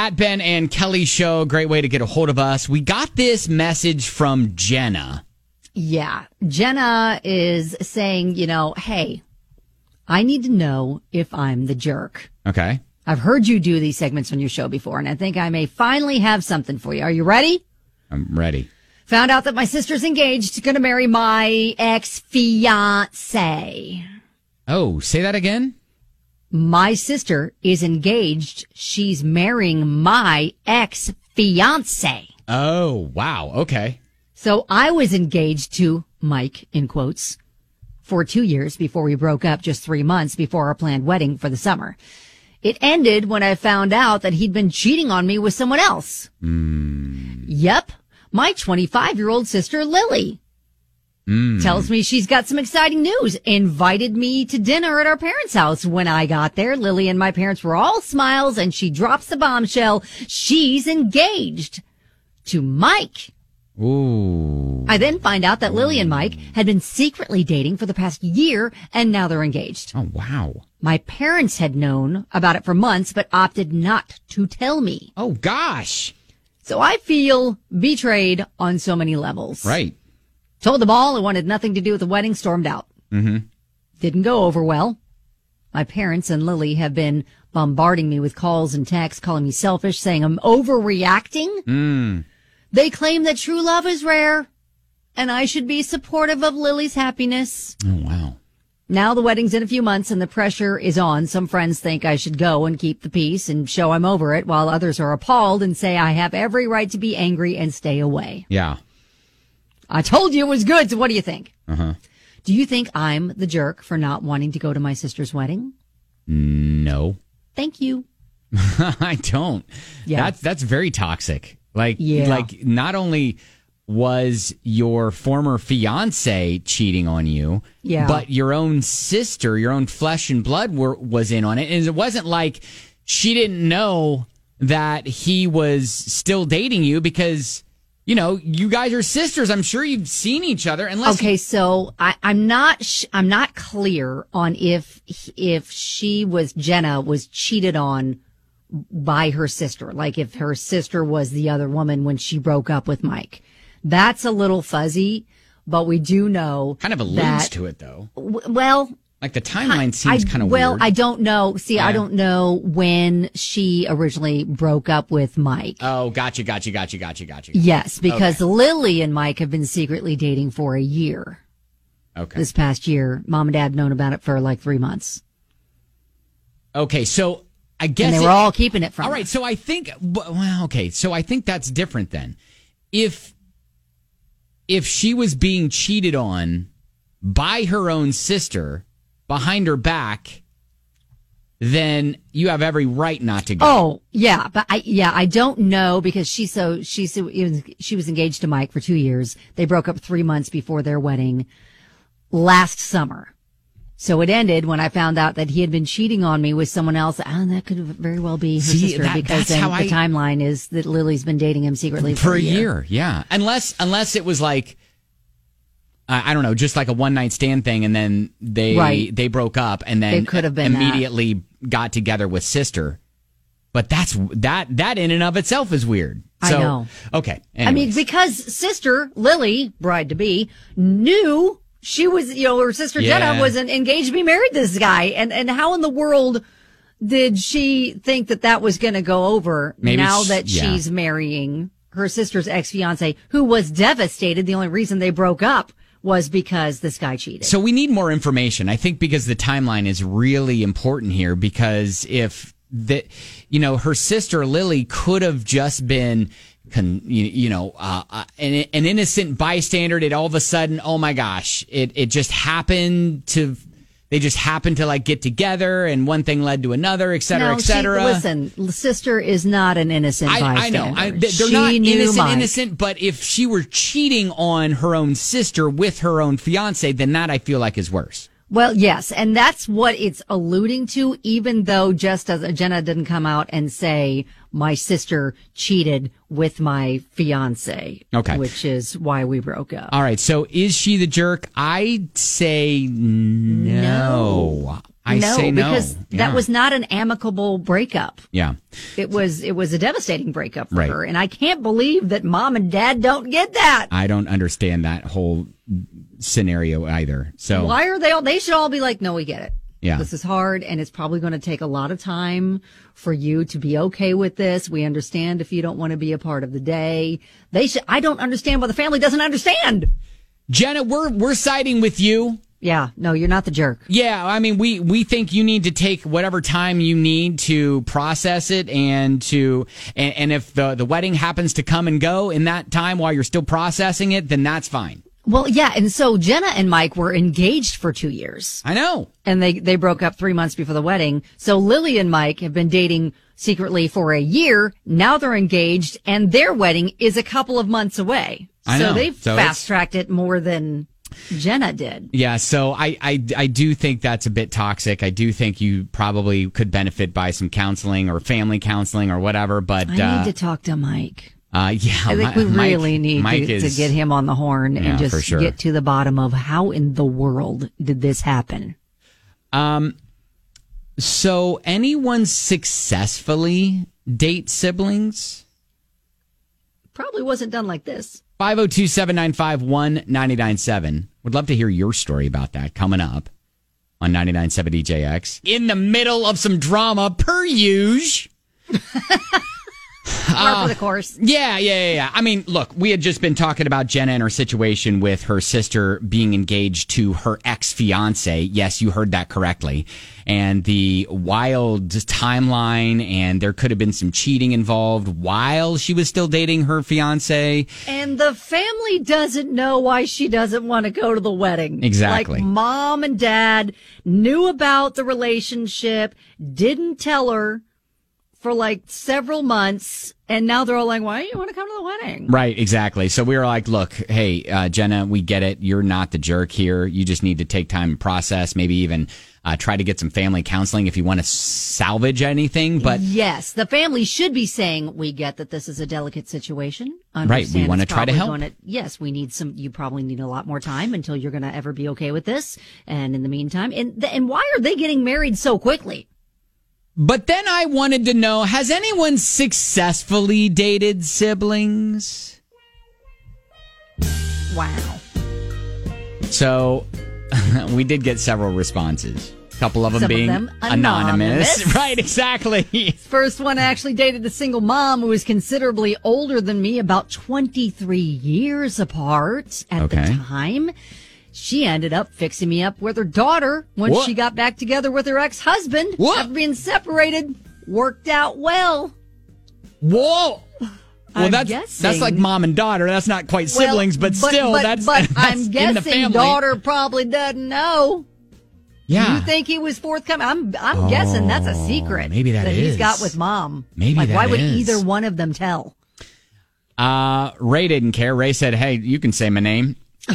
at Ben and Kelly Show. Great way to get a hold of us. We got this message from Jenna. Yeah. Jenna is saying, hey, I need to know if I'm the jerk. Okay. I've heard you do these segments on your show before, and I think I may finally have something for you. Are you ready? I'm ready. Found out that my sister's engaged, going to marry my ex-fiancé. Oh, say that again? My sister is engaged. She's marrying my ex-fiancé. Oh, wow. Okay. So I was engaged to Mike, in quotes, for 2 years before we broke up, just 3 months before our planned wedding for the summer. It ended when I found out that he'd been cheating on me with someone else. Yep. My 25-year-old sister, Lily, tells me she's got some exciting news. Invited me to dinner at our parents' house. When I got there, Lily and my parents were all smiles, and she drops the bombshell. She's engaged to Mike. Ooh. I then find out that Lily and Mike had been secretly dating for the past year, and now they're engaged. Oh, wow. My parents had known about it for months, but opted not to tell me. Oh, gosh. So I feel betrayed on so many levels. Right. Told them all I wanted nothing to do with the wedding, stormed out. Didn't go over well. My parents and Lily have been bombarding me with calls and texts, calling me selfish, saying I'm overreacting. They claim that true love is rare, and I should be supportive of Lily's happiness. Oh, wow. Now the wedding's in a few months and the pressure is on. Some friends think I should go and keep the peace and show I'm over it, while others are appalled and say I have every right to be angry and stay away. Yeah. I told you it was good, so what do you think? Uh-huh. Do you think I'm the jerk for not wanting to go to my sister's wedding? No. Thank you. I don't. Yeah. That's very toxic. Like not only was your former fiance cheating on you, but your own sister, your own flesh and blood was in on it. And it wasn't like she didn't know that he was still dating you because, you guys are sisters. I'm sure you've seen each other. Okay, so I'm not clear on if Jenna was cheated on by her sister, like if her sister was the other woman when she broke up with Mike. That's a little fuzzy, but we do know kind of alludes to it, though. Well, like the timeline seems kind of weird. Well, I don't know. See, I don't know when she originally broke up with Mike. Oh, gotcha. Yes, because Lily and Mike have been secretly dating for a year. Okay. This past year, mom and dad have known about it for like 3 months. Okay, so I guess and they were all keeping it from all her. right, so I think so I think that's different then. If she was being cheated on by her own sister behind her back, then you have every right not to go. Oh, yeah, but I don't know because she was engaged to Mike for 2 years. They broke up 3 months before their wedding last summer. So it ended when I found out that he had been cheating on me with someone else. And that could very well be her sister because the timeline is that Lily's been dating him secretly for a year. Yeah. Unless it was like, I don't know, just like a one night stand thing. And then they broke up and then could have been immediately got together with sister. But that in and of itself is weird. I know. Okay. Anyways. I mean, because sister Lily, bride to be, knew she was, her sister Jenna was engaged to be married to this guy. And how in the world did she think that was going to go over now that she's marrying her sister's ex-fiance, who was devastated? The only reason they broke up was because this guy cheated. So we need more information, I think, because the timeline is really important here, because if her sister Lily could have just been an innocent bystander. It all of a sudden, oh my gosh, it just happened to, they just happened to like get together and one thing led to another, et cetera, et cetera. Listen, sister is not an innocent bystander. I know. They're not innocent, but if she were cheating on her own sister with her own fiance, then that I feel like is worse. Well, yes, and that's what it's alluding to, even though just as Jenna didn't come out and say, my sister cheated with my fiance, which is why we broke up. All right, so is she the jerk? I'd say no. I say no. Because that was not an amicable breakup. Yeah. It was a devastating breakup for her. And I can't believe that mom and dad don't get that. I don't understand that whole scenario either. So why are they should all be like, no, we get it. Yeah. This is hard, and it's probably going to take a lot of time for you to be okay with this. We understand if you don't want to be a part of the day. I don't understand why the family doesn't understand. Jenna, we're siding with you. Yeah, no, you're not the jerk. Yeah, I mean, we think you need to take whatever time you need to process it and if the wedding happens to come and go in that time while you're still processing it, then that's fine. Well, yeah, and so Jenna and Mike were engaged for 2 years. I know. And they broke up 3 months before the wedding. So Lily and Mike have been dating secretly for a year. Now they're engaged, and their wedding is a couple of months away. So they've fast-tracked it more than Jenna did. Yeah, so I do think that's a bit toxic. I do think you probably could benefit by some counseling or family counseling or whatever, but I need to talk to Mike. I think we really need to get him on the horn and just get to the bottom of how in the world did this happen. So anyone successfully date siblings? Probably wasn't done like this. 502-795-1997. Would love to hear your story about that coming up on 99.7 DJX. In the middle of some drama, per usual. Par for the course. Yeah. I mean, look, we had just been talking about Jenna and her situation with her sister being engaged to her ex-fiance. Yes, you heard that correctly. And the wild timeline, and there could have been some cheating involved while she was still dating her fiance. And the family doesn't know why she doesn't want to go to the wedding. Exactly. Like, mom and dad knew about the relationship, didn't tell her for like several months, and now they're all like, why do you want to come to the wedding? Right, exactly. So we were like, look, hey, Jenna, we get it. You're not the jerk here. You just need to take time and process, maybe even try to get some family counseling if you want to salvage anything. But yes, the family should be saying, we get that this is a delicate situation. Right, we want to try to help. Yes, we need you probably need a lot more time until you're going to ever be okay with this. And in the meantime, and why are they getting married so quickly? But then I wanted to know, has anyone successfully dated siblings? Wow. So we did get several responses. A couple of them being anonymous. Right, exactly. First one actually dated a single mom who was considerably older than me, about 23 years apart at the time. She ended up fixing me up with her daughter once she got back together with her ex-husband. After being separated. Worked out well. Whoa. Well, that's like mom and daughter. That's not quite siblings, but still, that's I'm guessing in the family. Daughter probably doesn't know. Yeah. You think he was forthcoming? I'm guessing that's a secret. Maybe that he's got with mom. Maybe why would either one of them tell? Ray didn't care. Ray said, hey, you can say my name.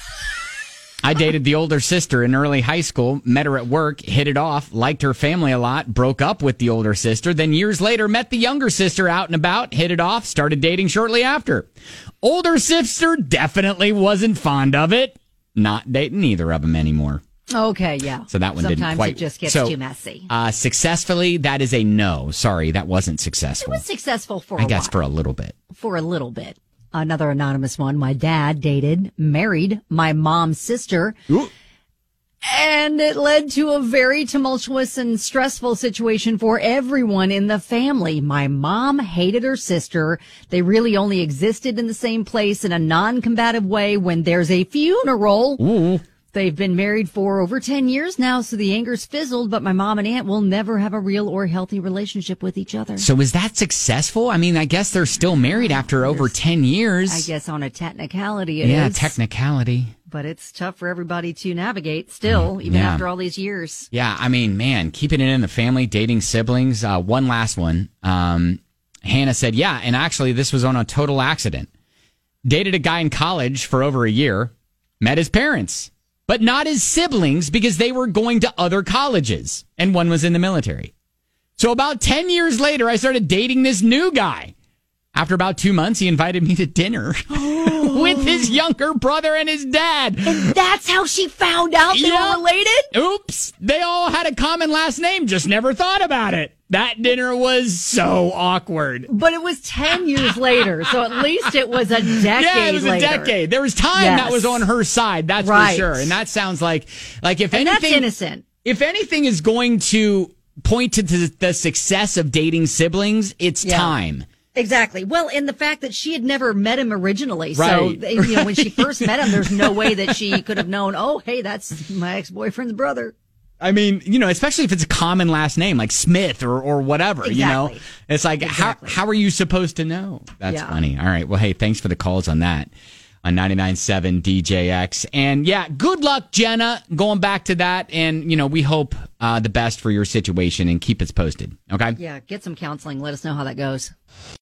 I dated the older sister in early high school, met her at work, hit it off, liked her family a lot, broke up with the older sister, then years later met the younger sister out and about, hit it off, started dating shortly after. Older sister definitely wasn't fond of it. Not dating either of them anymore. Okay, yeah. So that one didn't quite. Sometimes it just gets too messy. Successfully, that is a no. Sorry, that wasn't successful. It was successful for a while. I guess for a little bit. For a little bit. Another anonymous one. My dad married my mom's sister. Ooh. And it led to a very tumultuous and stressful situation for everyone in the family. My mom hated her sister. They really only existed in the same place in a non-combative way when there's a funeral. Ooh. They've been married for over 10 years now, so the anger's fizzled, but my mom and aunt will never have a real or healthy relationship with each other. So is that successful? I mean, I guess they're still married after over 10 years. I guess on a technicality it is. Yeah, technicality. But it's tough for everybody to navigate still, even after all these years. Yeah, I mean, man, keeping it in the family, dating siblings. One last one. Hannah said, yeah, and actually this was on a total accident. Dated a guy in college for over a year, met his parents. But not his siblings because they were going to other colleges and one was in the military. So about 10 years later, I started dating this new guy. After about 2 months, he invited me to dinner with his younger brother and his dad. And that's how she found out they were related? Oops. They all had a common last name, just never thought about it. That dinner was so awkward. But it was 10 years later, so at least it was a decade Yeah, it was later. a decade. There was time that was on her side, that's for sure. And that sounds like if anything... that's innocent. If anything is going to point to the success of dating siblings, it's time. Exactly. Well, and the fact that she had never met him originally. Right. So, when she first met him, there's no way that she could have known, oh, hey, that's my ex-boyfriend's brother. I mean, especially if it's a common last name like Smith or whatever, exactly. It's like, how are you supposed to know? That's funny. All right. Well, hey, thanks for the calls on that on 99.7 DJX. And good luck, Jenna, going back to that. And, we hope the best for your situation and keep us posted. Okay. Yeah. Get some counseling. Let us know how that goes.